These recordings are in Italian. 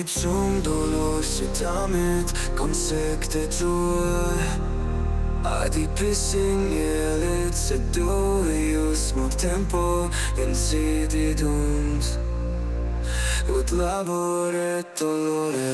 zum dolositament konsekte tue Adipissing elit seduius mult tempo insididunt ut labore dolore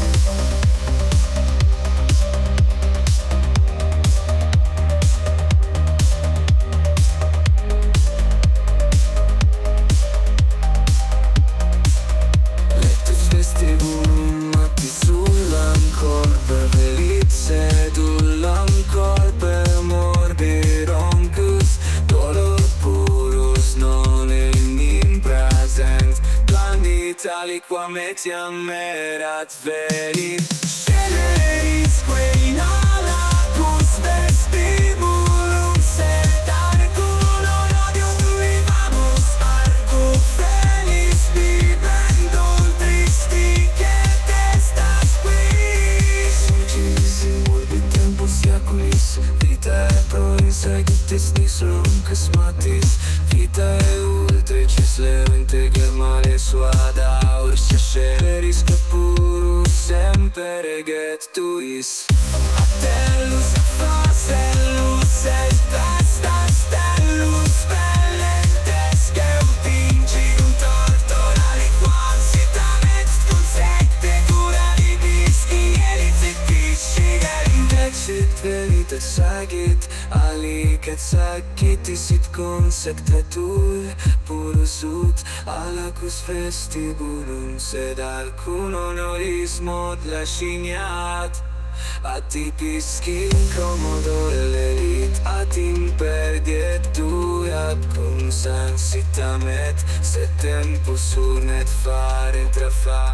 Quam etiam erat verit Generisque in alacus vestibulum sed arculum odium vivamus arcu felis vivendum tristi et estas quis Sugis in urbi tempus iaculis vitae pro insegitis nisrunques matis vitae ultricis levente germane suada Ceteris purus semper eget tuis Atellus facellus est astas stellus Velentes geutingium tortorali quam citament consecte curalibis Ielitsit pisciger indexit veritas agit Alicet sacitis consecte tui purus ut alacus vestibulum sed arculum nodis mod lasciniat Atipisci incommodo elit ad imperdiet tui ad cum sancitamet sed tempus urnet fare intrafa